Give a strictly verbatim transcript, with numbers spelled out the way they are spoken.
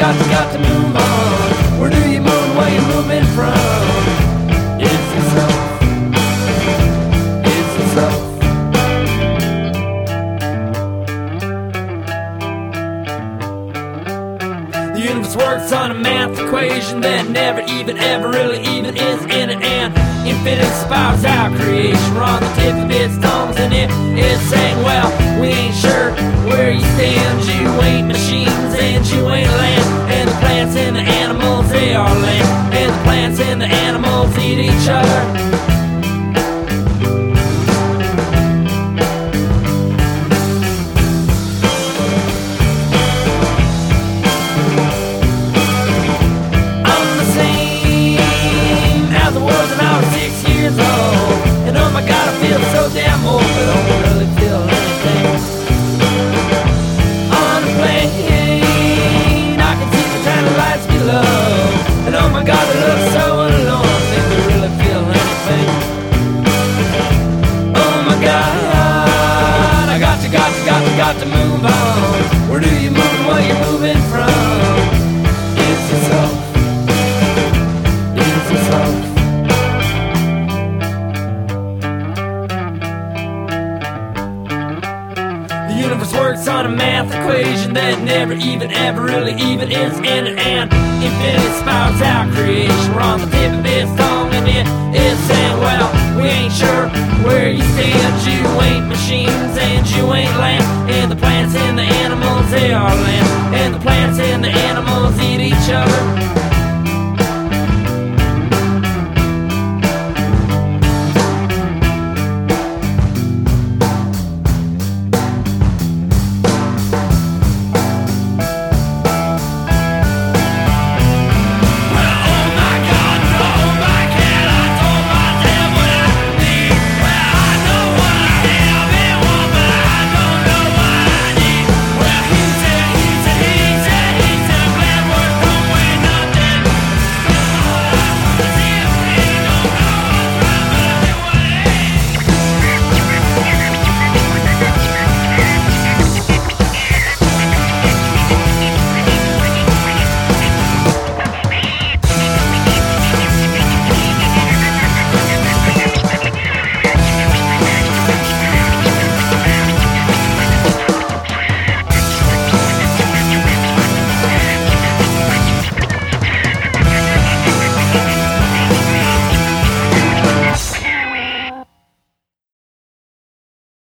got to, got to move on. Where do you move? Where you moving from? It's the South. It's the South. The universe works on a math equation that never even ever really even is in it, and infinite spirals out creation. We're on the tip of its tongues and it is saying, well, we ain't sure where you stand. You ain't machines and you ain't land, and the plants and the animals, they are land, and the plants and the animals eat each other. And oh my God, I feel so damn old, but I don't really feel anything. On a plane, I can see the tiny lights below, and oh my God, they look so alone. I think they really feel anything. Oh my God, I got to, got to, got to, got to move on. Where do you move and where you moving from? It's the South. It's the South. The universe works on a math equation that never even ever really even is in it, and infinite spirals out creation. We're on the tip of its tongue and it is saying, well, we ain't sure where you stand. You ain't machines and you ain't land, and the plants and the animals, they are land, and the plants and the animals eat each other.